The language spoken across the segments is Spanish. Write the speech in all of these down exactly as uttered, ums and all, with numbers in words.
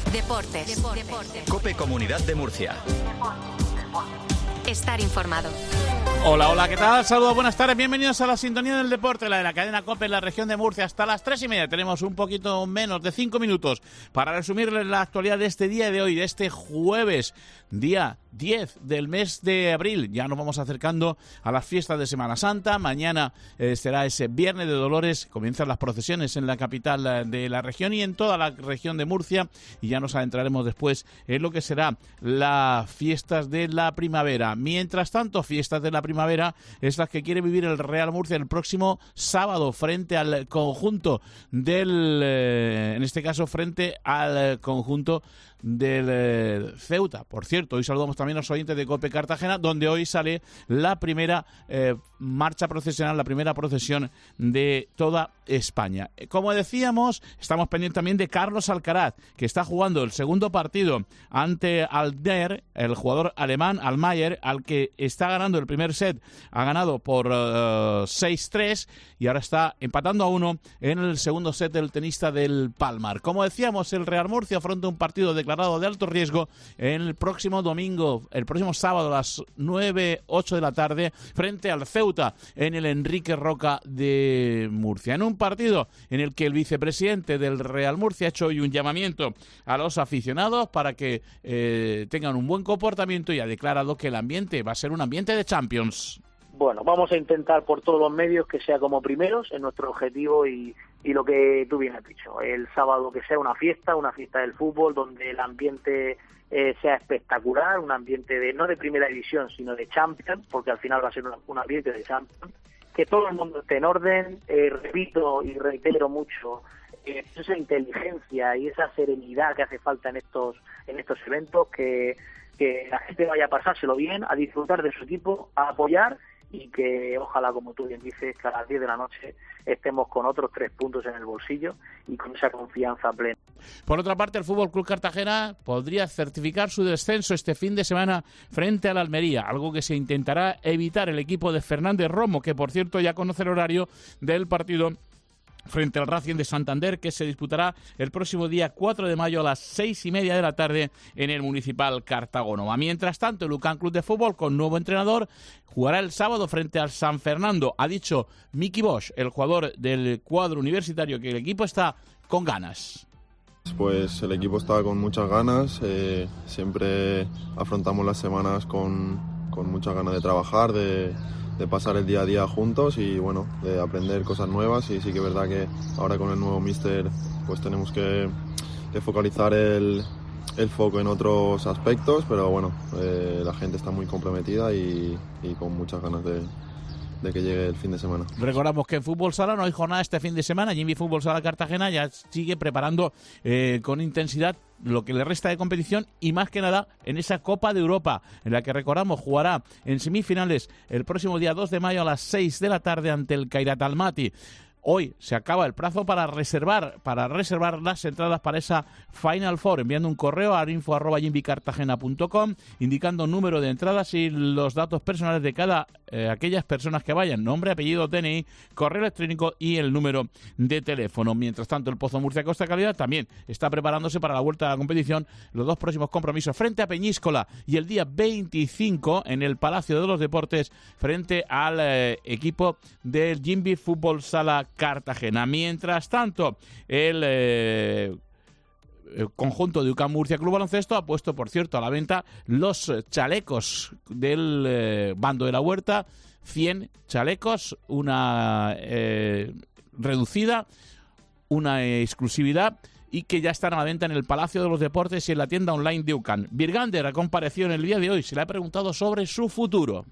Deportes. Deportes. COPE Comunidad de Murcia. Estar informado. Hola, hola, ¿qué tal? Saludos, buenas tardes, bienvenidos a la sintonía del deporte, la de la cadena COPE en la región de Murcia. Hasta las tres y media tenemos un poquito menos de cinco minutos para resumirles la actualidad de este día de hoy, de este jueves, día diez del mes de abril. Ya nos vamos acercando a las fiestas de Semana Santa. Mañana eh, será ese Viernes de Dolores, comienzan las procesiones en la capital de la región y en toda la región de Murcia, y ya nos adentraremos después en lo que será las fiestas de la primavera. Mientras tanto, fiestas de la primavera es las que quiere vivir el Real Murcia el próximo sábado frente al conjunto del, eh, en este caso frente al conjunto del eh, Ceuta. Por cierto, hoy saludamos también a los oyentes de COPE Cartagena, donde hoy sale la primera eh, marcha procesional, la primera procesión de toda España. Como decíamos, estamos pendientes también de Carlos Alcaraz, que está jugando el segundo partido ante Alder, el jugador alemán Almayer, al que está ganando el primer set, ha ganado por uh, seis tres y ahora está empatando a uno en el segundo set del tenista del Palmar. Como decíamos, el Real Murcia afronta un partido declarado de alto riesgo el próximo domingo, el próximo sábado a las nueve ocho de la tarde frente al Ceuta en el Enrique Roca de Murcia. En un partido en el que el vicepresidente del Real Murcia ha hecho hoy un llamamiento a los aficionados para que eh, tengan un buen comportamiento y ha declarado que el ambiente va a ser un ambiente de Champions. Bueno, vamos a intentar por todos los medios que sea como primeros, es nuestro objetivo, y, y lo que tú bien has dicho, el sábado que sea una fiesta, una fiesta del fútbol, donde el ambiente eh, sea espectacular, un ambiente de no de primera división, sino de Champions, porque al final va a ser una, un ambiente de Champions, que todo el mundo esté en orden, eh, repito y reitero mucho, eh, esa inteligencia y esa serenidad que hace falta en estos, en estos eventos, que, que la gente vaya a pasárselo bien, a disfrutar de su equipo, a apoyar, y que ojalá, como tú bien dices, que a las diez de la noche estemos con otros tres puntos en el bolsillo y con esa confianza plena. Por otra parte, el Fútbol Club Cartagena podría certificar su descenso este fin de semana frente al Almería, algo que se intentará evitar el equipo de Fernández Romo, que por cierto ya conoce el horario del partido frente al Racing de Santander, que se disputará el próximo día cuatro de mayo a las seis y media de la tarde en el Municipal Cartagonova. Mientras tanto, el Ucán Club de Fútbol, con nuevo entrenador, jugará el sábado frente al San Fernando. Ha dicho Miki Bosch, el jugador del cuadro universitario, que el equipo está con ganas. Pues el equipo está con muchas ganas, eh, siempre afrontamos las semanas con, con muchas ganas de trabajar, de de pasar el día a día juntos y bueno, de aprender cosas nuevas, y sí que es verdad que ahora con el nuevo míster pues tenemos que, que focalizar el, el foco en otros aspectos, pero bueno, eh, la gente está muy comprometida y, y con muchas ganas de, de que llegue el fin de semana. Recordamos que en Fútbol Sala no hay jornada este fin de semana. Jimmy Fútbol Sala Cartagena ya sigue preparando eh, con intensidad lo que le resta de competición, y más que nada en esa Copa de Europa, en la que, recordamos, jugará en semifinales el próximo día dos de mayo a las seis de la tarde ante el Kairat Almaty. Hoy se acaba el plazo para reservar para reservar las entradas para esa Final Four, enviando un correo a info arroba jimbycartagena punto com, indicando número de entradas y los datos personales de cada eh, aquellas personas que vayan, nombre, apellido, D N I, correo electrónico y el número de teléfono. Mientras tanto, el Pozo Murcia Costa Calidad también está preparándose para la vuelta a la competición, los dos próximos compromisos frente a Peñíscola y el día veinticinco en el Palacio de los Deportes frente al eh, equipo del Jimby Fútbol Sala Cartagena. Mientras tanto, el, eh, el conjunto de UCAM Murcia Club Baloncesto ha puesto, por cierto, a la venta los chalecos del eh, bando de la Huerta, cien chalecos, una eh, reducida, una exclusividad, y que ya están a la venta en el Palacio de los Deportes y en la tienda online de UCAM. Birgander ha comparecido en el día de hoy, se le ha preguntado sobre su futuro.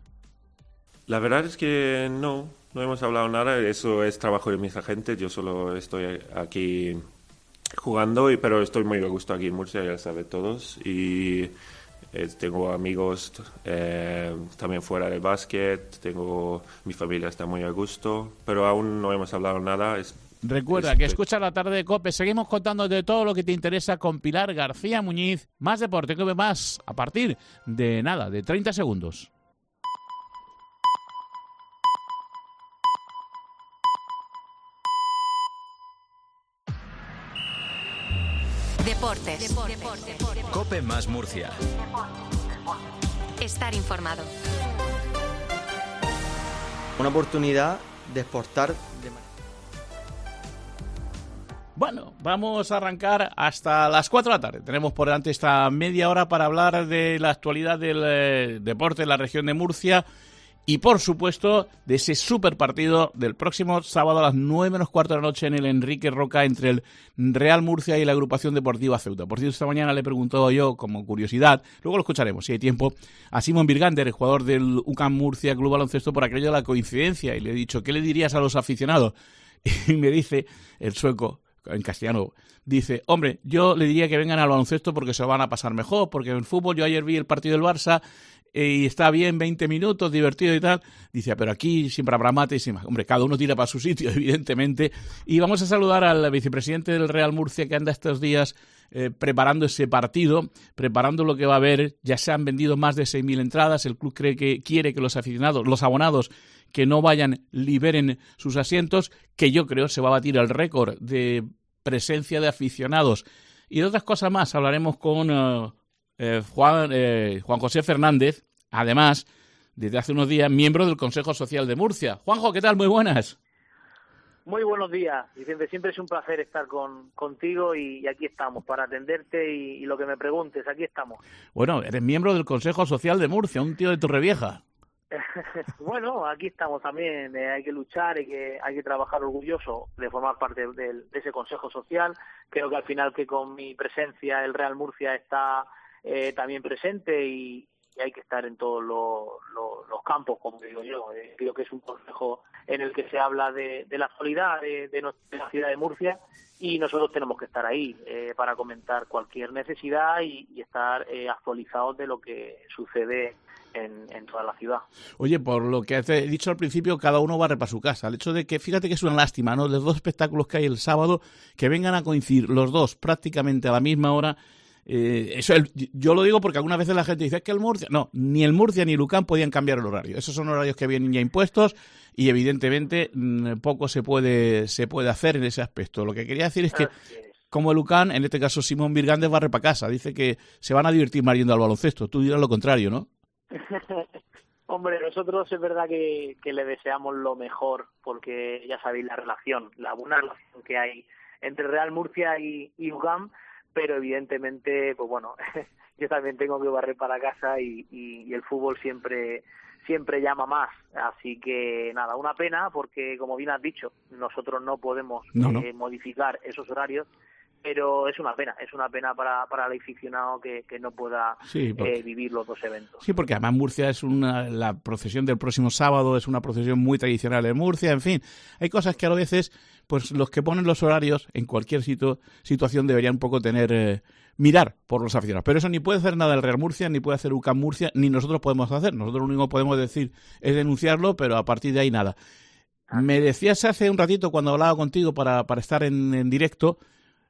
La verdad es que no, no hemos hablado nada, eso es trabajo de mis agentes, yo solo estoy aquí jugando, y pero estoy muy a gusto aquí en Murcia, ya saben todos, y eh, tengo amigos eh, también fuera del básquet, tengo, mi familia está muy a gusto, pero aún no hemos hablado nada. Es, Recuerda es, que escucha la tarde de COPE, seguimos contándote todo lo que te interesa con Pilar García Muñiz, más deporte, COPE más, a partir de nada, de treinta segundos. Deportes. COPE más Murcia. Estar informado. Una oportunidad de exportar de manera... Bueno, vamos a arrancar hasta las cuatro de la tarde. Tenemos por delante esta media hora para hablar de la actualidad del eh, deporte en la región de Murcia y, por supuesto, de ese super partido del próximo sábado a las nueve menos cuarto de la noche en el Enrique Roca entre el Real Murcia y la Agrupación Deportiva Ceuta. Por cierto, esta mañana le preguntó yo, como curiosidad, luego lo escucharemos si hay tiempo, a Simón Birgander, el jugador del U C A M Murcia Club Baloncesto, por aquello de la coincidencia, y le he dicho, ¿qué le dirías a los aficionados? Y me dice el sueco, en castellano, dice, hombre, yo le diría que vengan al baloncesto porque se lo van a pasar mejor, porque en el fútbol yo ayer vi el partido del Barça y está bien, veinte minutos, divertido y tal. Dice, pero aquí siempre habrá mates y más. Hombre, cada uno tira para su sitio, evidentemente. Y vamos a saludar al vicepresidente del Real Murcia que anda estos días eh, preparando ese partido, preparando lo que va a haber. Ya se han vendido más de seis mil entradas. El club cree que quiere que los aficionados, los abonados que no vayan, liberen sus asientos, que yo creo se va a batir el récord de presencia de aficionados. Y de otras cosas más hablaremos con uh, eh, Juan, eh, Juan José Fernández, además, desde hace unos días, miembro del Consejo Social de Murcia. Juanjo, ¿qué tal? Muy buenas. Muy buenos días, Vicente. Siempre es un placer estar con, contigo y, y aquí estamos para atenderte y, y lo que me preguntes, aquí estamos. Bueno, eres miembro del Consejo Social de Murcia, un tío de Torrevieja. Bueno, aquí estamos también, eh, hay que luchar, hay que hay que trabajar orgulloso de formar parte de, de, de ese Consejo Social. Creo que al final que con mi presencia el Real Murcia está eh, también presente y, y hay que estar en todos los, los, los campos, como digo yo. Eh, creo que es un consejo en el que se habla de, de la actualidad de, de, nuestra, de la ciudad de Murcia y nosotros tenemos que estar ahí eh, para comentar cualquier necesidad y, y estar eh, actualizados de lo que sucede En, en toda la ciudad. Oye, por lo que he dicho al principio, cada uno barre para su casa. El hecho de que, fíjate que es una lástima, ¿no? Los dos espectáculos que hay el sábado, que vengan a coincidir los dos prácticamente a la misma hora. Eh, eso el, yo lo digo porque algunas veces la gente dice, es que el Murcia... No, ni el Murcia ni el U C A M podían cambiar el horario. Esos son horarios que vienen ya impuestos y evidentemente poco se puede, se puede hacer en ese aspecto. Lo que quería decir es que, como el U C A M, en este caso Simón Birgández barre para casa. Dice que se van a divertir más yendo al baloncesto. Tú dirás lo contrario, ¿no? Hombre, nosotros es verdad que, que le deseamos lo mejor porque ya sabéis la relación, la buena relación que hay entre Real Murcia y, y U C A M, pero evidentemente, pues bueno, yo también tengo que barrer para casa y, y, y el fútbol siempre siempre llama más, así que nada, una pena porque como bien has dicho, nosotros no podemos no, no. Eh, modificar esos horarios, pero es una pena, es una pena para, para el aficionado que, que no pueda sí, porque, eh, vivir los dos eventos. Sí, porque además Murcia es una, la procesión del próximo sábado es una procesión muy tradicional en Murcia, en fin, hay cosas que a veces, pues los que ponen los horarios en cualquier sitio, situación deberían un poco tener, eh, mirar por los aficionados, pero eso ni puede hacer nada el Real Murcia, ni puede hacer U C A M Murcia, ni nosotros podemos hacer, nosotros lo único que podemos decir es denunciarlo, pero a partir de ahí nada. Ah. Me decías hace un ratito cuando hablaba contigo para, para estar en, en directo,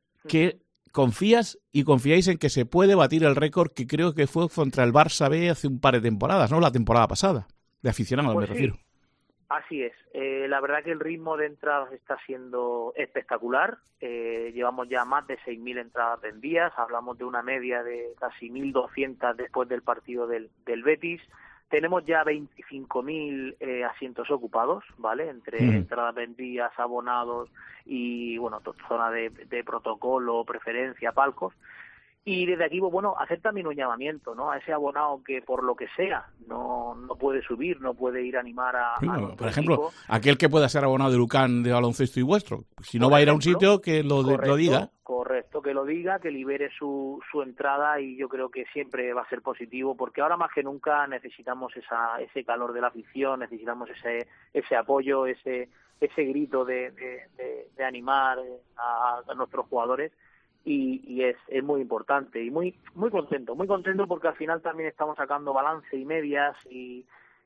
que confías y confiáis en que se puede batir el récord que creo que fue contra el Barça B hace un par de temporadas, ¿no? La temporada pasada, de aficionados pues me sí, refiero. Así es. Eh, la verdad que el ritmo de entradas está siendo espectacular. Eh, llevamos ya más de seis mil entradas vendidas. Hablamos de una media de casi mil doscientas después del partido del, del Betis. Tenemos ya veinticinco mil eh, asientos ocupados, ¿vale? Entre mm. entradas vendidas, abonados y, bueno, zona de, de protocolo, preferencia, palcos. Y desde aquí, pues, bueno, hacer también un llamamiento, ¿no? A ese abonado que, por lo que sea, no no puede subir, no puede ir a animar a... Sí, a por ejemplo, equipo. Aquel que pueda ser abonado del U C A M de baloncesto y vuestro. Si no por va ejemplo, a ir a un sitio, que lo, correcto, lo diga. Correcto, que lo diga, que libere su, su entrada y yo creo que siempre va a ser positivo porque ahora más que nunca necesitamos esa ese calor de la afición, necesitamos ese ese apoyo, ese ese grito de, de, de, de animar a, a nuestros jugadores. Y, y es, es muy importante y muy muy contento, muy contento porque al final también estamos sacando balance y medias y,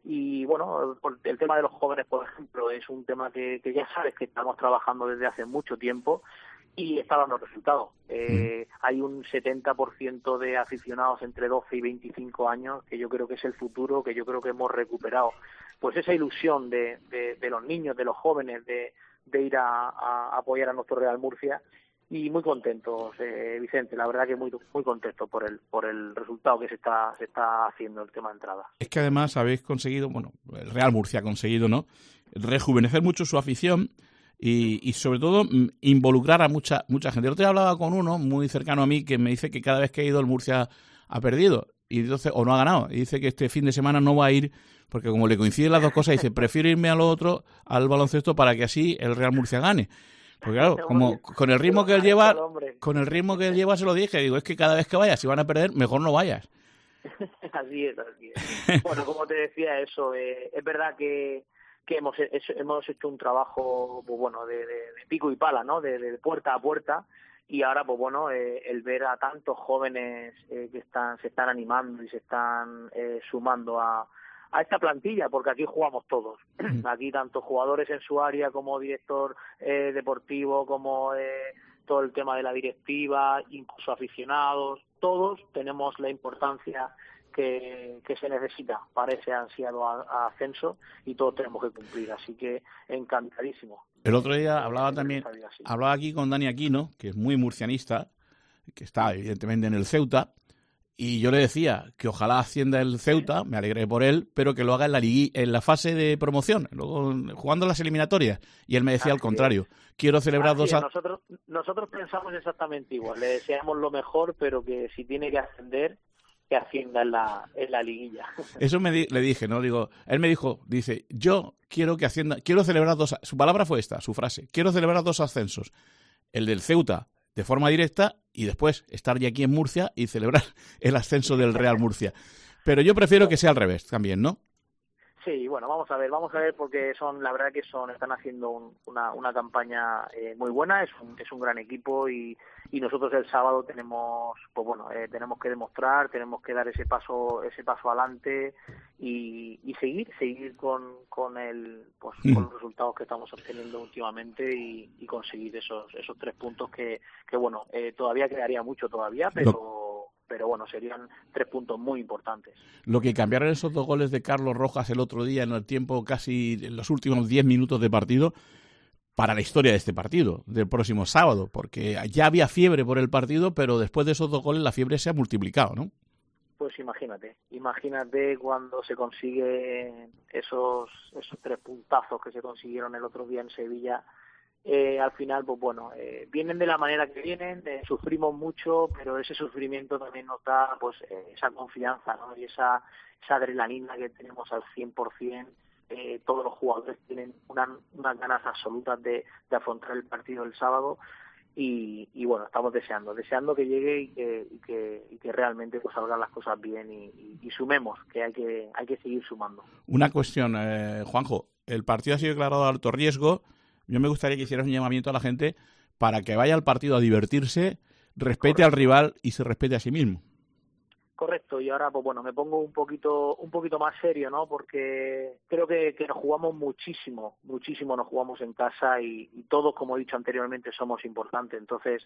y bueno, por el tema de los jóvenes, por ejemplo, es un tema que, que ya sabes que estamos trabajando desde hace mucho tiempo y está dando resultados. Eh, mm. Hay un setenta por ciento de aficionados entre doce y veinticinco años que yo creo que es el futuro, que yo creo que hemos recuperado pues esa ilusión de, de, de los niños, de los jóvenes, de, de ir a, a apoyar a nuestro Real Murcia. y muy contentos, eh, Vicente, la verdad que muy muy contentos por el por el resultado que se está se está haciendo el tema de entrada. Es que además habéis conseguido, bueno, el Real Murcia ha conseguido, ¿no?, rejuvenecer mucho su afición y, y sobre todo involucrar a mucha mucha gente. El otro día hablaba con uno muy cercano a mí que me dice que cada vez que ha ido el Murcia ha perdido y entonces o no ha ganado, y dice que este fin de semana no va a ir porque como le coinciden las dos cosas, dice, prefiero irme a lo otro, al baloncesto, para que así el Real Murcia gane. Porque claro, como con el ritmo que él lleva, con el ritmo que él lleva se lo dije, digo, es que cada vez que vayas, si van a perder, mejor no vayas. Así es, así es. Bueno, como te decía eso, eh, es verdad que, que hemos hecho, hemos hecho un trabajo, pues bueno, de, de, de pico y pala, ¿no? De, de puerta a puerta, y ahora, pues bueno, eh, el ver a tantos jóvenes eh, que están se están animando y se están eh, sumando a a esta plantilla, porque aquí jugamos todos. Aquí tanto jugadores en su área como director eh, deportivo, como eh, todo el tema de la directiva, incluso aficionados, todos tenemos la importancia que, que se necesita para ese ansiado a, a ascenso y todos tenemos que cumplir, así que encantadísimo. El otro día hablaba también, hablaba aquí con Dani Aquino, que es muy murcianista, que está evidentemente en el Ceuta, y yo le decía que ojalá ascienda el Ceuta, me alegré por él, pero que lo haga en la ligui, en la fase de promoción, luego jugando las eliminatorias. Y él me decía Así al contrario, es. quiero celebrar Así dos... A... Nosotros, nosotros pensamos exactamente igual, le deseamos lo mejor, pero que si tiene que ascender, que ascienda en la, en la liguilla. Eso me di, le dije, ¿no? Digo, él me dijo, dice, yo quiero que ascienda, quiero celebrar dos... Su palabra fue esta, su frase, quiero celebrar dos ascensos, el del Ceuta de forma directa y después estar ya aquí en Murcia y celebrar el ascenso del Real Murcia. Pero yo prefiero que sea al revés también, ¿no? Sí, bueno, vamos a ver, vamos a ver porque son, la verdad que son, están haciendo un, una, una campaña eh, muy buena, es un, es un gran equipo y, y nosotros el sábado tenemos, pues bueno, eh, tenemos que demostrar, tenemos que dar ese paso, ese paso adelante y, y seguir, seguir con, con el, pues mm. con los resultados que estamos obteniendo últimamente y, y conseguir esos, esos tres puntos que, que bueno, eh, todavía quedaría mucho todavía, pero no. pero bueno, serían tres puntos muy importantes. Lo que cambiaron esos dos goles de Carlos Rojas el otro día en el tiempo, casi en los últimos diez minutos de partido, para la historia de este partido, del próximo sábado, porque ya había fiebre por el partido, pero después de esos dos goles la fiebre se ha multiplicado, ¿no? Pues imagínate, imagínate cuando se consigue esos, esos tres puntazos que se consiguieron el otro día en Sevilla. Eh, al final, pues bueno, eh, vienen de la manera que vienen, eh, sufrimos mucho, pero ese sufrimiento también nos da pues eh, esa confianza, ¿no? Y esa, esa adrenalina que tenemos al cien por ciento. Eh, todos los jugadores tienen una, unas ganas absolutas de, de afrontar el partido el sábado y, y bueno, estamos deseando, deseando que llegue y que, y que, y que realmente pues salgan las cosas bien y, y, y sumemos, que hay que hay que seguir sumando. Una cuestión, eh, Juanjo, el partido ha sido declarado de alto riesgo. Yo me gustaría que hicieras un llamamiento a la gente para que vaya al partido a divertirse, respete Correcto. al rival y se respete a sí mismo. Correcto, y ahora pues bueno, me pongo un poquito un poquito más serio, ¿no? Porque creo que, que nos jugamos muchísimo, muchísimo nos jugamos en casa y, y todos, como he dicho anteriormente, somos importantes. Entonces,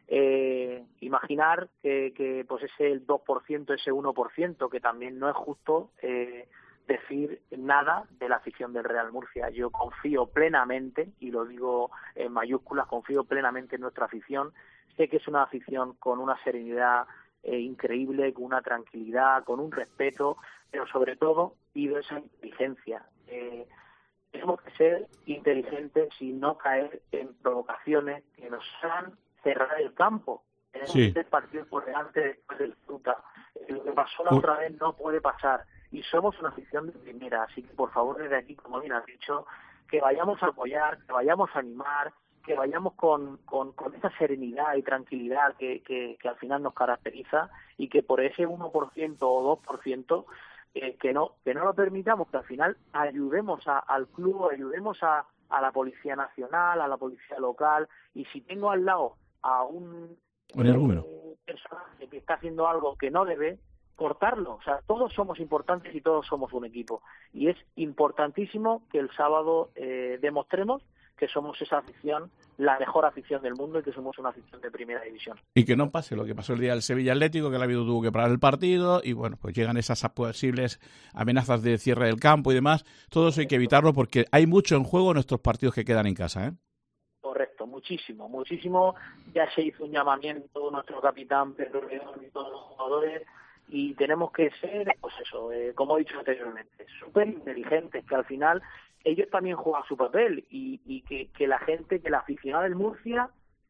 eh, imaginar que, que pues ese el dos por ciento, ese uno por ciento, que también no es justo, eh, decir nada de la afición del Real Murcia. Yo confío plenamente, y lo digo en mayúsculas, confío plenamente en nuestra afición. Sé que es una afición con una serenidad eh, increíble, con una tranquilidad, con un respeto, pero sobre todo pido esa inteligencia. Eh, tenemos que ser inteligentes y no caer en provocaciones que nos hagan cerrar el campo. Tenemos sí. que partir por delante después del Ceuta. Lo que pasó la otra vez no puede pasar. Y somos una afición de primera, así que por favor desde aquí, como bien has dicho, que vayamos a apoyar, que vayamos a animar, que vayamos con, con, con esa serenidad y tranquilidad que, que, que al final nos caracteriza y que por ese uno por ciento o dos por ciento eh, que no que no lo permitamos, que al final ayudemos a, al club, ayudemos a, a la Policía Nacional, a la Policía Local, y si tengo al lado a un eh, personaje que está haciendo algo que no debe, cortarlo. O sea, todos somos importantes y todos somos un equipo. Y es importantísimo que el sábado eh, demostremos que somos esa afición, la mejor afición del mundo y que somos una afición de primera división. Y que no pase lo que pasó el día del Sevilla Atlético, que el árbitro tuvo que parar el partido y bueno, pues llegan esas posibles amenazas de cierre del campo y demás. Todo eso hay que evitarlo porque hay mucho en juego en nuestros partidos que quedan en casa, ¿eh? Correcto, mucho muchísimo, muchísimo. Ya se hizo un llamamiento, nuestro capitán Pedro León y todos los jugadores, y tenemos que ser, pues eso, eh, como he dicho anteriormente, súper inteligentes, que al final ellos también juegan su papel, y, y que, que la gente, que la aficionada del Murcia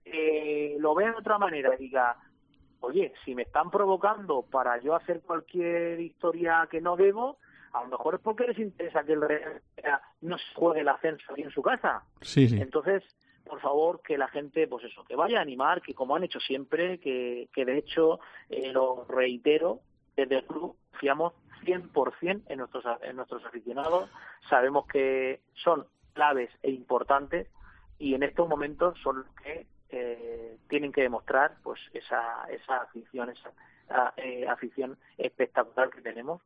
eh, lo vea de otra manera y diga, oye, si me están provocando para yo hacer cualquier historia que no debo, a lo mejor es porque les interesa que el Real no se juegue el ascenso aquí en su casa. Sí, sí. Entonces, por favor, que la gente, pues eso, que vaya a animar, que como han hecho siempre, que, que de hecho, eh, lo reitero, desde el club confiamos cien por ciento en nuestros, en nuestros aficionados, sabemos que son claves e importantes, y en estos momentos son los que eh, tienen que demostrar pues esa, esa afición, esa eh, afición espectacular que tenemos.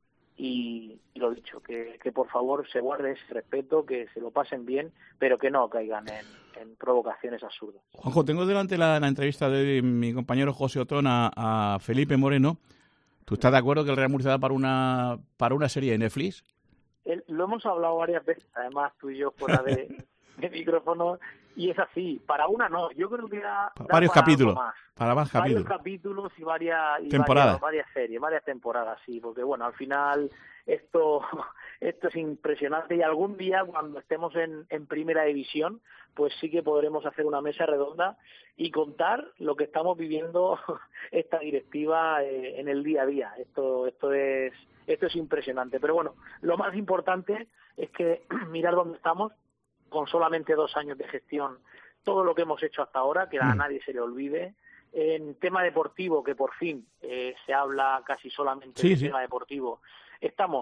Y, y lo dicho, que, que por favor se guarde ese respeto, que se lo pasen bien, pero que no caigan en, en provocaciones absurdas. Juanjo, tengo delante la, la entrevista de mi compañero José Otón a, a Felipe Moreno. ¿Tú estás de acuerdo que el Real Murcia da para una para una serie de Netflix? El, lo hemos hablado varias veces, además tú y yo fuera de, de micrófono, y es así. Para una no, yo creo que da, da varios para capítulos, algo más. para más capítulos. Varios capítulos y varias, y temporadas. varias, varias series, varias temporadas, sí, porque bueno, al final esto esto es impresionante, y algún día cuando estemos en, en primera división, pues sí que podremos hacer una mesa redonda y contar lo que estamos viviendo esta directiva eh, en el día a día. Esto esto es esto es impresionante, pero bueno, lo más importante es que mirar dónde estamos con solamente dos años de gestión, todo lo que hemos hecho hasta ahora, que a nadie se le olvide. En tema deportivo, que por fin eh, se habla casi solamente sí, de sí. tema deportivo, estamos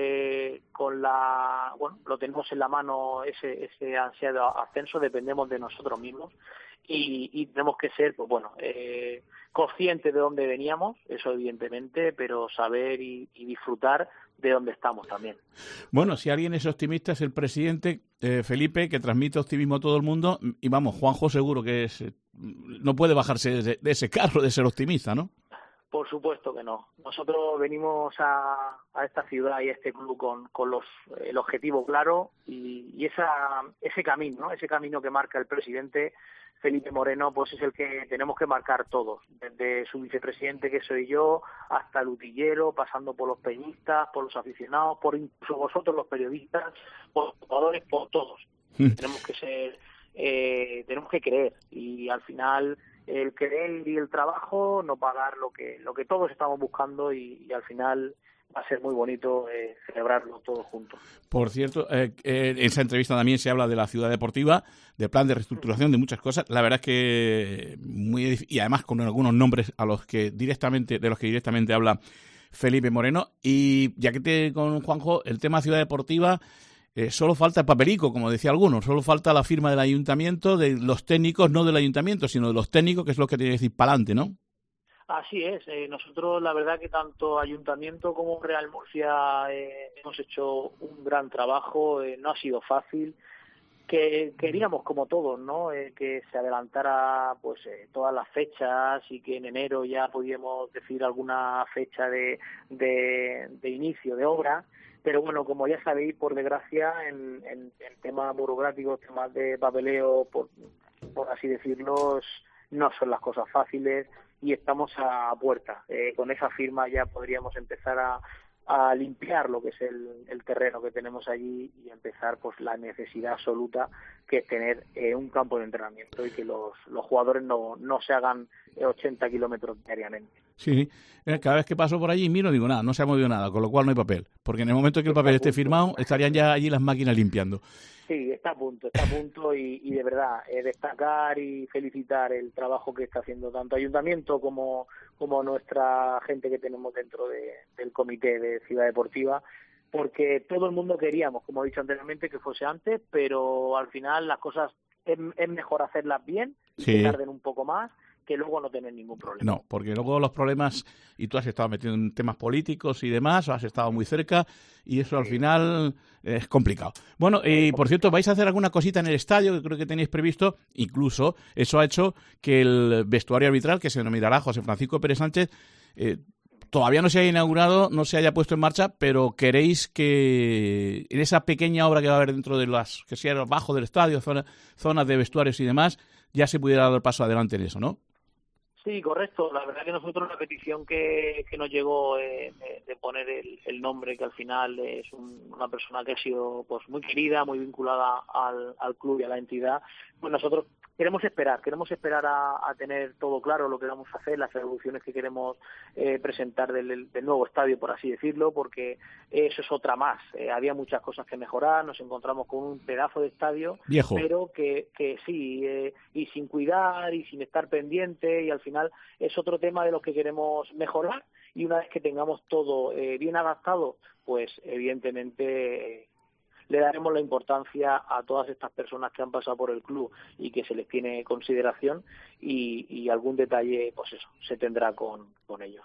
eh, con la, bueno, lo tenemos en la mano ese, ese ansiado ascenso, dependemos de nosotros mismos, y, y tenemos que ser, pues bueno, eh, conscientes de dónde veníamos, eso evidentemente, pero saber y, y disfrutar de dónde estamos también. Bueno, si alguien es optimista es el presidente eh, Felipe, que transmite optimismo a todo el mundo, y vamos, Juanjo seguro que es, no puede bajarse de, de ese carro de ser optimista, ¿no? Por supuesto que no. Nosotros venimos a, a esta ciudad y a este club con, con los, el objetivo claro, y, y esa, ese camino, ¿no? Ese camino que marca el presidente Felipe Moreno, pues es el que tenemos que marcar todos, desde su vicepresidente, que soy yo, hasta el utillero, pasando por los peñistas, por los aficionados, por incluso vosotros los periodistas, por los jugadores, por todos. Tenemos que ser, eh, tenemos que creer, y al final el querer y el trabajo nos va a dar lo que lo que todos estamos buscando, y, y al final va a ser muy bonito eh, celebrarlo todos juntos. Por cierto, eh, eh, en esa entrevista también se habla de la ciudad deportiva, de plan de reestructuración, de muchas cosas. La verdad es que muy, y además con algunos nombres a los que directamente de los que directamente habla Felipe Moreno. Y ya que te con Juanjo, el tema ciudad deportiva, eh, solo falta el papelico, como decía algunos, solo falta la firma del ayuntamiento, de los técnicos, no del ayuntamiento, sino de los técnicos, que es lo que tiene que decir para adelante, ¿no? Así es, eh, nosotros la verdad que tanto Ayuntamiento como Real Murcia eh, hemos hecho un gran trabajo, eh, no ha sido fácil, que queríamos como todos, ¿no? Eh, que se adelantara pues eh, todas las fechas, y que en enero ya pudiéramos decir alguna fecha de, de, de inicio de obra, pero bueno, como ya sabéis, por desgracia, en, en, en temas burocráticos, temas de papeleo, por, por así decirlo, no son las cosas fáciles, y estamos a puerta. Eh, con esa firma ya podríamos empezar a, a limpiar lo que es el, el terreno que tenemos allí, y empezar pues la necesidad absoluta que es tener eh, un campo de entrenamiento, y que los, los jugadores no, no se hagan ochenta kilómetros diariamente. Sí, sí. Cada vez que paso por allí miro, digo, nada, no se ha movido nada, con lo cual no hay papel. Porque en el momento que el papel esté firmado, estarían ya allí las máquinas limpiando. Sí, está a punto, está a punto, y, y de verdad, eh, destacar y felicitar el trabajo que está haciendo tanto Ayuntamiento como, como nuestra gente que tenemos dentro de, del Comité de Ciudad Deportiva, porque todo el mundo queríamos, como he dicho anteriormente, que fuese antes, pero al final las cosas es, es mejor hacerlas bien, y sí. que tarden un poco más, que luego no tener ningún problema. No, porque luego los problemas, y tú has estado metido en temas políticos y demás, has estado muy cerca, y eso al final es complicado. Bueno, y por cierto, vais a hacer alguna cosita en el estadio, que creo que tenéis previsto, incluso eso ha hecho que el vestuario arbitral, que se denominará José Francisco Pérez Sánchez, eh, todavía no se haya inaugurado, no se haya puesto en marcha, pero queréis que en esa pequeña obra que va a haber dentro de las, que sea abajo del estadio, zona, zonas de vestuarios y demás, ya se pudiera dar el paso adelante en eso, ¿no? Sí, correcto. La verdad que nosotros la petición que, que nos llegó eh, de, de poner el, el nombre, que al final es un, una persona que ha sido pues muy querida, muy vinculada al, al club y a la entidad, pues nosotros queremos esperar, queremos esperar a, a tener todo claro lo que vamos a hacer, las evoluciones que queremos eh, presentar del, del nuevo estadio, por así decirlo, porque eso es otra más. Eh, había muchas cosas que mejorar, nos encontramos con un pedazo de estadio viejo, pero que, que sí, eh, y sin cuidar y sin estar pendiente, y al final es otro tema de lo que queremos mejorar, y una vez que tengamos todo eh, bien adaptado, pues evidentemente... Eh, le daremos la importancia a todas estas personas que han pasado por el club y que se les tiene consideración, y, y algún detalle, pues eso, se tendrá con, con ellos.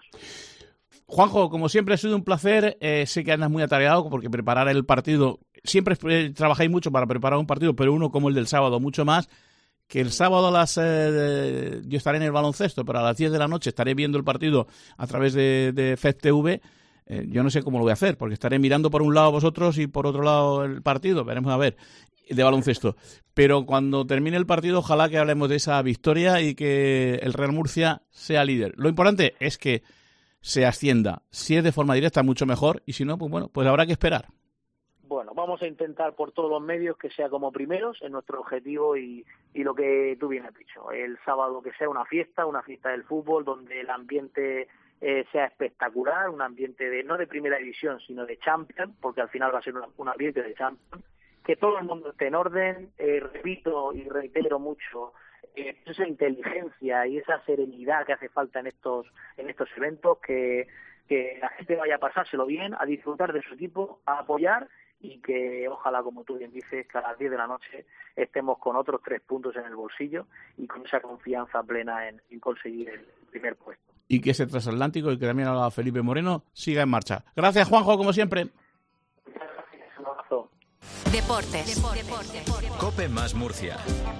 Juanjo, como siempre ha sido un placer, eh, sé que andas muy atareado porque preparar el partido, siempre eh, trabajáis mucho para preparar un partido, pero uno como el del sábado mucho más, que el sábado a las eh, yo estaré en el baloncesto, pero a las diez de la noche estaré viendo el partido a través de, de F E F T V. Eh, yo no sé cómo lo voy a hacer, porque estaré mirando por un lado vosotros y por otro lado el partido, veremos a ver, de baloncesto. Pero cuando termine el partido, ojalá que hablemos de esa victoria y que el Real Murcia sea líder. Lo importante es que se ascienda. Si es de forma directa, mucho mejor, y si no, pues bueno, pues habrá que esperar. Bueno, vamos a intentar por todos los medios que sea como primeros, en nuestro objetivo, y, y lo que tú bien has dicho, el sábado que sea una fiesta, una fiesta del fútbol, donde el ambiente... Eh, sea espectacular, un ambiente de no de primera división, sino de Champions, porque al final va a ser una, un ambiente de Champions, que todo el mundo esté en orden, eh, repito y reitero mucho, eh, esa inteligencia y esa serenidad que hace falta en estos en estos eventos, que, que la gente vaya a pasárselo bien, a disfrutar de su equipo, a apoyar, y que ojalá, como tú bien dices, que a las diez de la noche estemos con otros tres puntos en el bolsillo y con esa confianza plena en, en conseguir el primer puesto. Y que ese transatlántico, y que también hablaba Felipe Moreno, siga en marcha. Gracias, Juanjo, como siempre. Muchas gracias, un abrazo. Deportes. Deportes. COPE más Murcia.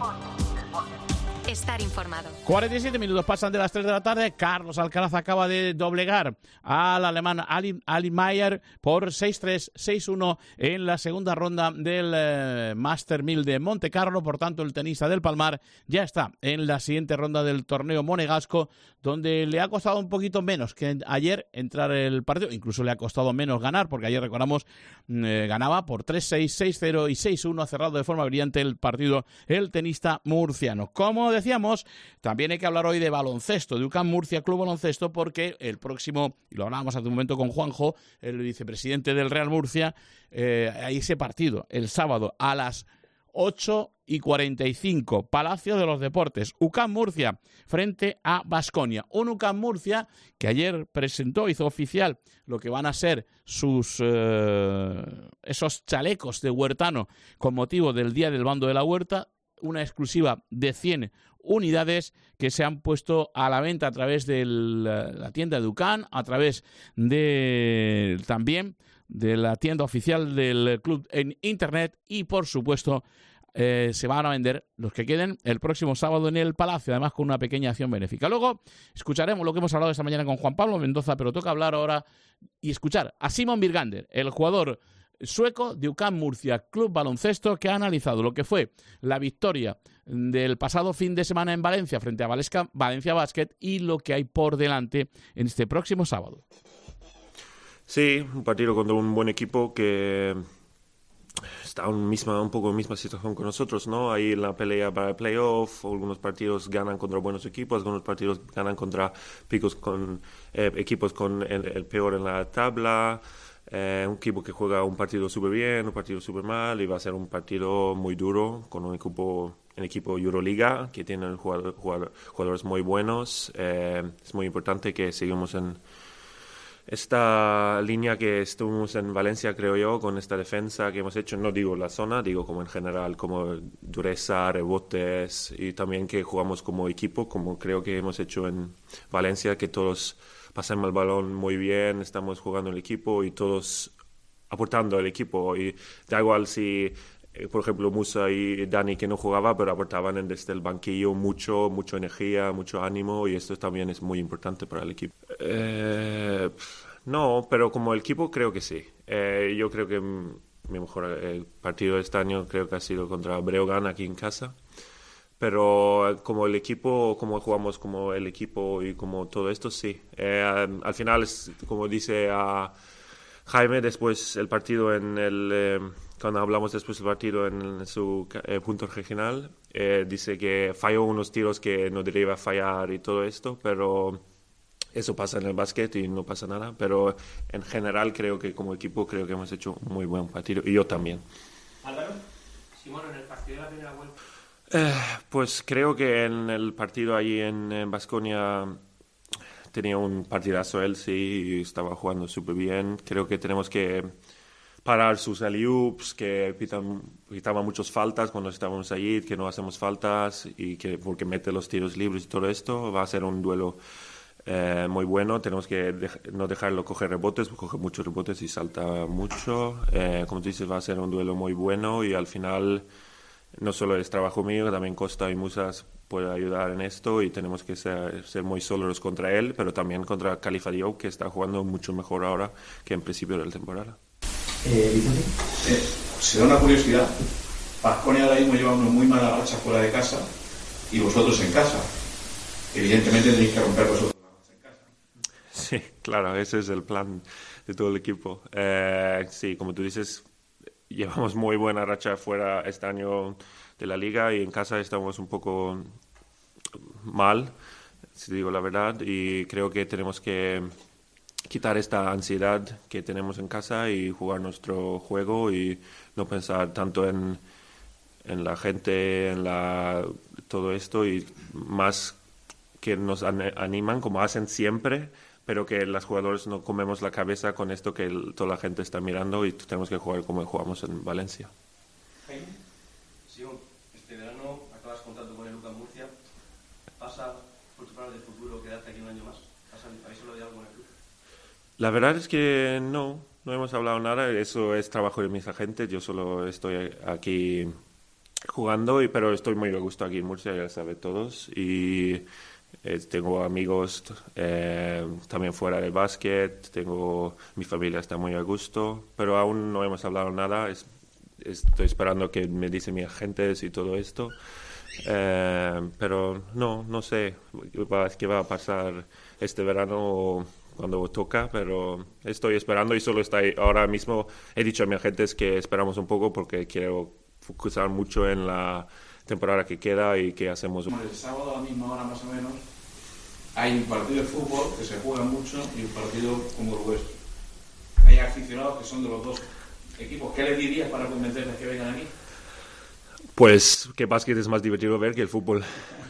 Estar informado. cuarenta y siete minutos pasan de las tres de la tarde. Carlos Alcaraz acaba de doblegar al alemán Ali, Ali Mayer por seis tres, seis uno en la segunda ronda del eh, Master mil de Monte Carlo. Por tanto, el tenista del Palmar ya está en la siguiente ronda del torneo monegasco, donde le ha costado un poquito menos que ayer entrar el partido. Incluso le ha costado menos ganar, porque ayer, recordamos, eh, ganaba por tres seis, seis cero y seis uno. Ha cerrado de forma brillante el partido el tenista murciano. Como decíamos, también hay que hablar hoy de baloncesto, de U C A M Murcia Club Baloncesto, porque el próximo, y lo hablábamos hace un momento con Juanjo, el vicepresidente del Real Murcia, eh, hay ese partido el sábado a las ocho y cuarenta y cinco, Palacio de los Deportes, U C A M Murcia frente a Baskonia. Un U C A M Murcia que ayer presentó, hizo oficial lo que van a ser sus eh, esos chalecos de huertano con motivo del Día del Bando de la Huerta, una exclusiva de cien unidades que se han puesto a la venta a través de la tienda de U C A M, a través de también de la tienda oficial del club en internet, y por supuesto eh, se van a vender los que queden el próximo sábado en el Palacio, además con una pequeña acción benéfica. Luego escucharemos lo que hemos hablado esta mañana con Juan Pablo Mendoza, pero toca hablar ahora y escuchar a Simon Birgander, el jugador sueco de U C A M Murcia Club Baloncesto, que ha analizado lo que fue la victoria del pasado fin de semana en Valencia frente a Valesca, Valencia Basket, y lo que hay por delante en este próximo sábado. Sí, un partido contra un buen equipo que está en misma, un poco en misma situación que nosotros, ¿no? Ahí en la pelea para el playoff, algunos partidos ganan contra buenos equipos, algunos partidos ganan contra picos con eh, equipos con el, el peor en la tabla. Eh, un equipo que juega un partido súper bien, un partido súper mal, y va a ser un partido muy duro con un equipo, un equipo Euroliga que tiene jugador, jugador, jugadores muy buenos. Eh, es muy importante que sigamos en esta línea que estuvimos en Valencia, creo yo, con esta defensa que hemos hecho. No digo la zona, digo como en general, como dureza, rebotes, y también que jugamos como equipo, como creo que hemos hecho en Valencia, que todos pasamos el balón muy bien, estamos jugando el equipo y todos aportando al equipo. Y da igual si, eh, por ejemplo, Musa y Dani, que no jugaba, pero aportaban en, desde el banquillo mucho, mucha energía, mucho ánimo, y esto también es muy importante para el equipo. Eh, no, pero como el equipo creo que sí. Eh, yo creo que mi mejor el partido de este año creo que ha sido contra Breogán aquí en casa. pero como el equipo, como jugamos como el equipo y como todo esto, sí. Eh, al final, es, como dice a Jaime, después el partido en el... Eh, cuando hablamos después del partido en su eh, punto regional, eh, dice que falló unos tiros que no debería fallar y todo esto, pero eso pasa en el básquet y no pasa nada. Pero en general creo que como equipo creo que hemos hecho un muy buen partido y yo también. Álvaro, Simón, en el partido de la primera vuelta. Eh, pues creo que en el partido allí en Baskonia tenía un partidazo él, sí, y estaba jugando súper bien. Creo que tenemos que parar sus alley-oops, que pitan, pitaban muchas faltas cuando estábamos allí, que no hacemos faltas y que porque mete los tiros libres y todo esto. Va a ser un duelo eh, muy bueno. Tenemos que dej- no dejarlo coger rebotes, coge muchos rebotes y salta mucho. Eh, como tú dices, va a ser un duelo muy bueno y al final no solo es trabajo mío, también Costa y Musas puede ayudar en esto y tenemos que ser, ser muy sólidos contra él, pero también contra Khalifa Diop, que está jugando mucho mejor ahora que en principio de la temporada. Eh, Vicente. Eh, se da una curiosidad. Baskonia ahora mismo lleva una muy mala racha fuera de casa y vosotros en casa. Evidentemente tenéis que romper vosotros la racha en casa. Sí, claro, ese es el plan de todo el equipo. Eh, sí, como tú dices, llevamos muy buena racha fuera este año de la liga y en casa estamos un poco mal, si digo la verdad, y creo que tenemos que quitar esta ansiedad que tenemos en casa y jugar nuestro juego y no pensar tanto en, en la gente, en la, todo esto y más que nos an- animan como hacen siempre, pero que los jugadores no comemos la cabeza con esto que el, toda la gente está mirando y tenemos que jugar como jugamos en Valencia. Jaime, Simón, este verano acabas contrato con el Lucas Murcia. ¿Pasa por tu plan de futuro quedarte aquí un año más? ¿Habéis hablado de algo en el club? La verdad es que no, no hemos hablado nada, eso es trabajo de mis agentes, yo solo estoy aquí jugando, y, pero estoy muy a gusto aquí en Murcia, ya saben todos, y eh, tengo amigos eh, también fuera del básquet, tengo, mi familia está muy a gusto, pero aún no hemos hablado nada, es, estoy esperando que me dicen mis agentes y todo esto, eh, pero no, no sé qué va a pasar este verano cuando toca, pero estoy esperando y solo está ahí. Ahora mismo he dicho a mis agentes que esperamos un poco porque quiero focusar mucho en la temporada que queda y que hacemos. El sábado a la misma hora más o menos hay un partido de fútbol que se juega mucho y un partido como el vuestro. Hay aficionados que son de los dos equipos. ¿Qué les dirías para convencerles que vengan aquí? Pues que básquet es más divertido ver que el fútbol.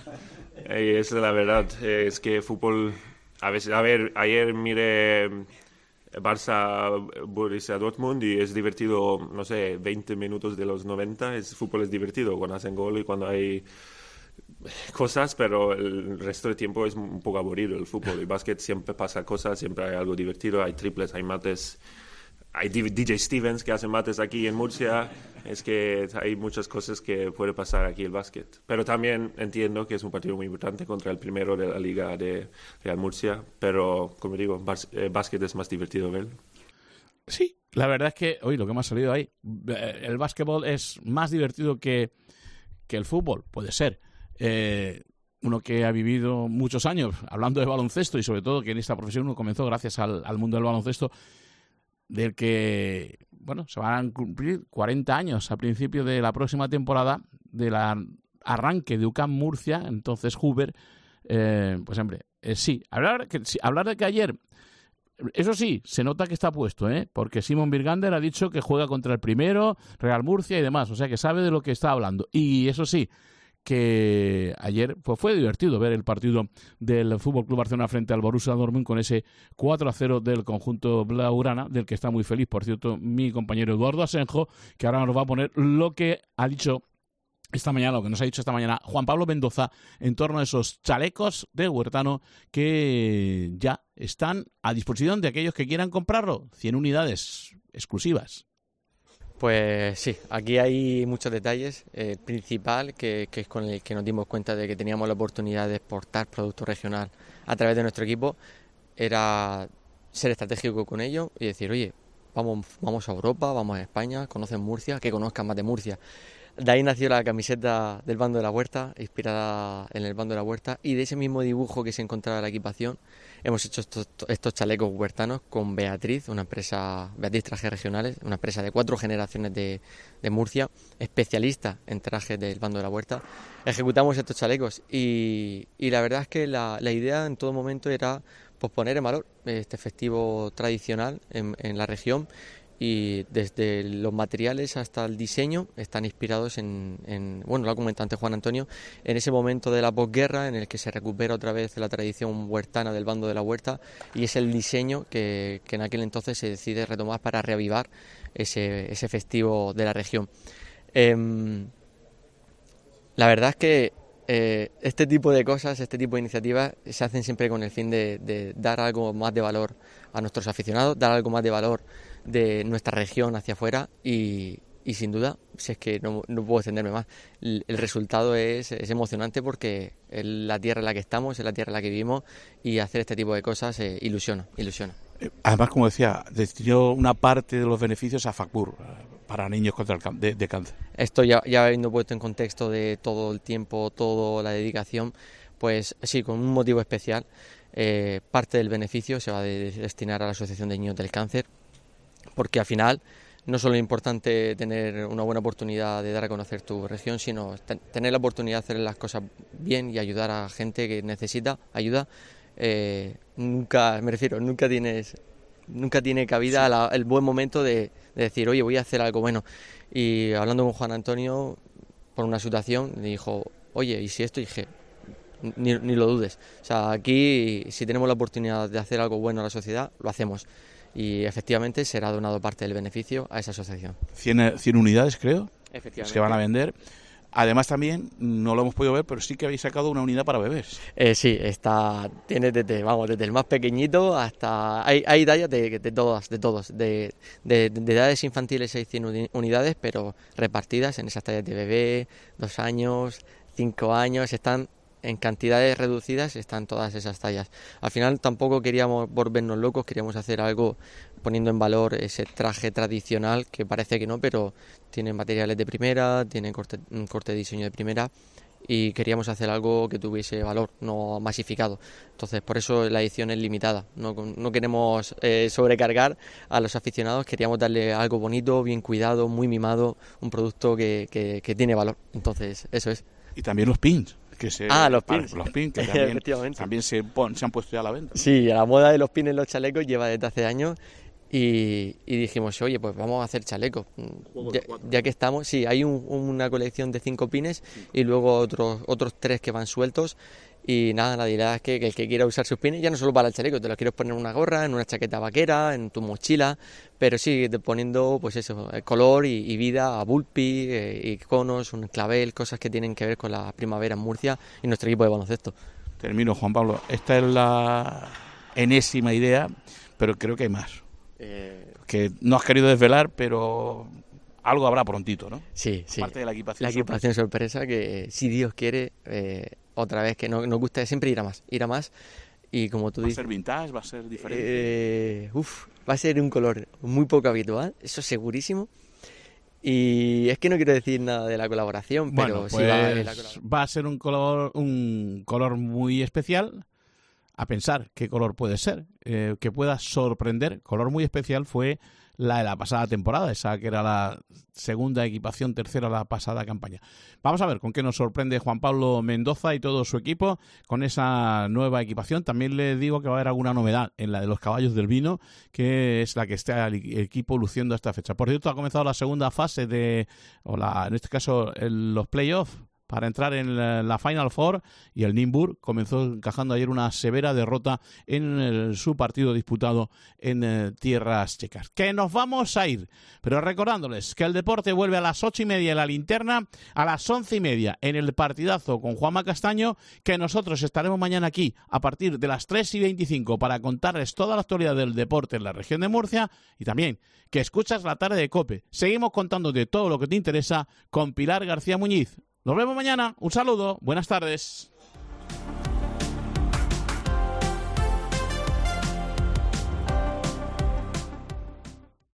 Y esa es la verdad. Es que fútbol... A veces, a ver, ayer miré Barça Borussia Dortmund y es divertido, no sé, veinte minutos de los noventa. El fútbol es divertido cuando hacen gol y cuando hay cosas, pero el resto del tiempo es un poco aburrido el fútbol. El básquet siempre pasa cosas, siempre hay algo divertido, hay triples, hay mates. Hay D J Stevens que hace mates aquí en Murcia. Es que hay muchas cosas que puede pasar aquí el básquet. Pero también entiendo que es un partido muy importante contra el primero de la Liga de Real Murcia. Pero, como digo, bas- eh, básquet es más divertido ver. Sí, la verdad es que, hoy lo que me ha salido ahí, el básquetbol es más divertido que, que el fútbol, puede ser. Eh, uno que ha vivido muchos años hablando de baloncesto y sobre todo que en esta profesión uno comenzó gracias al, al mundo del baloncesto, del que, bueno, se van a cumplir cuarenta años a principio de la próxima temporada del arranque de U C A M Murcia, entonces Hoover, eh, pues hombre, eh, sí, hablar, que, sí, hablar de que ayer, eso sí, se nota que está puesto, ¿eh? Porque Simon Birgander ha dicho que juega contra el primero, Real Murcia y demás, o sea que sabe de lo que está hablando, y eso sí, que ayer pues fue divertido ver el partido del F C Barcelona frente al Borussia Dortmund con ese cuatro a cero del conjunto blaugrana, del que está muy feliz, por cierto, mi compañero Eduardo Asenjo, que ahora nos va a poner lo que ha dicho esta mañana, lo que nos ha dicho esta mañana Juan Pablo Mendoza en torno a esos chalecos de Huertano que ya están a disposición de aquellos que quieran comprarlo, cien unidades exclusivas. Pues sí, aquí hay muchos detalles. El eh, principal, que, que es con el que nos dimos cuenta de que teníamos la oportunidad de exportar producto regional a través de nuestro equipo, era ser estratégico con ello y decir, oye, vamos, vamos a Europa, vamos a España, conocen Murcia, que conozcan más de Murcia. De ahí nació la camiseta del Bando de la Huerta, inspirada en el Bando de la Huerta, y de ese mismo dibujo que se encontraba en la equipación hemos hecho estos, estos chalecos huertanos con Beatriz, una empresa, Beatriz Trajes Regionales, una empresa de cuatro generaciones de, de Murcia, especialista en trajes del Bando de la Huerta. Ejecutamos estos chalecos y, y la verdad es que la, la idea en todo momento era pues, poner en valor este festivo tradicional en, en la región, y desde los materiales hasta el diseño están inspirados en, en bueno, lo ha comentado antes Juan Antonio, en ese momento de la posguerra en el que se recupera otra vez la tradición huertana del Bando de la Huerta, y es el diseño que, que en aquel entonces se decide retomar para reavivar ese, ese festivo de la región. Eh, la verdad es que eh, este tipo de cosas, este tipo de iniciativas se hacen siempre con el fin de, de dar algo más de valor a nuestros aficionados, dar algo más de valor de nuestra región hacia afuera y, y sin duda, si es que no, no puedo extenderme más, el, el resultado es, es emocionante porque es la tierra en la que estamos, es la tierra en la que vivimos, y hacer este tipo de cosas eh, ilusiona, ilusiona. Además, como decía, destinó una parte de los beneficios a FACPUR, para niños contra el can- de, de cáncer. Esto ya, ya habiendo puesto en contexto de todo el tiempo, toda la dedicación, pues sí, con un motivo especial, eh, parte del beneficio se va a de, destinar a la Asociación de Niños del Cáncer, porque al final no solo es importante tener una buena oportunidad de dar a conocer tu región, sino ten, tener la oportunidad de hacer las cosas bien y ayudar a gente que necesita ayuda. Eh, nunca, me refiero, nunca tienes, nunca tiene cabida sí. la, el buen momento de, de decir, oye, voy a hacer algo bueno. Y hablando con Juan Antonio por una situación, me dijo, oye, ¿y si esto? Y dije, ni, ni lo dudes. O sea, aquí, si tenemos la oportunidad de hacer algo bueno a la sociedad, lo hacemos. Y efectivamente será donado parte del beneficio a esa asociación. cien, cien unidades, creo, efectivamente, se van a vender. Además también, no lo hemos podido ver, pero sí que habéis sacado una unidad para bebés. Eh, sí, está, tiene desde, vamos, desde el más pequeñito hasta... Hay, hay tallas de, de todas, de todos, de, de, de edades infantiles hay cien unidades, pero repartidas en esas tallas de bebé, dos años, cinco años, están... en cantidades reducidas están todas esas tallas. Al final tampoco queríamos volvernos locos, queríamos hacer algo poniendo en valor ese traje tradicional que parece que no, pero tiene materiales de primera, tiene corte, un corte de diseño de primera, y queríamos hacer algo que tuviese valor, no masificado. Entonces por eso la edición es limitada, no, no queremos eh, sobrecargar a los aficionados, queríamos darle algo bonito, bien cuidado, muy mimado, un producto que, que, que tiene valor. Entonces eso es. Y también los pins. Que se, ah, los pins. Los pins que también, también se, pon, se han puesto ya a la venta. Sí, la moda de los pins en los chalecos lleva desde hace años y, y dijimos, oye, pues vamos a hacer chalecos. Ya, ya que estamos, sí, hay un, una colección de cinco pines y luego otros otros tres que van sueltos. Y nada, la idea es que, que el que quiera usar sus pines, ya no solo para el chaleco, te lo quieres poner en una gorra, en una chaqueta vaquera, en tu mochila, pero sí poniendo pues eso, color y, y vida a Bulpi, eh, iconos, un clavel, cosas que tienen que ver con la primavera en Murcia y nuestro equipo de baloncesto. Termino, Juan Pablo. Esta es la enésima idea, pero creo que hay más. Eh... Que no has querido desvelar, pero algo habrá prontito, ¿no? Sí, sí. Parte de la equipación. La equipación sorpresa, sorpresa que si Dios quiere... Eh, otra vez, que no, nos gusta siempre ir a más, ir a más, y como tú dices... ¿Va a ser vintage? ¿Va a ser diferente? Eh, uf, va a ser un color muy poco habitual, eso segurísimo, y es que no quiero decir nada de la colaboración, pero bueno, pues sí va a haber la colaboración. Va a ser un color, un color muy especial, a pensar qué color puede ser, eh, que pueda sorprender. Color muy especial fue la de la pasada temporada, esa que era la segunda equipación, tercera la pasada campaña. Vamos a ver con qué nos sorprende Juan Pablo Mendoza y todo su equipo con esa nueva equipación. También le digo que va a haber alguna novedad en la de los caballos del vino, que es la que está el equipo luciendo a esta fecha. Por cierto, ha comenzado la segunda fase de, o la, en este caso, el, los playoffs, para entrar en la, la Final Four, y el Nymburk comenzó encajando ayer una severa derrota en el, su partido disputado en eh, tierras checas. Que nos vamos a ir, pero recordándoles que el deporte vuelve a las ocho y media en la linterna, a las once y media en el partidazo con Juanma Castaño, que nosotros estaremos mañana aquí a partir de las tres y veinticinco para contarles toda la actualidad del deporte en la región de Murcia, y también que escuchas la tarde de COPE. Seguimos contándote todo lo que te interesa con Pilar García Muñiz. Nos vemos mañana. Un saludo. Buenas tardes.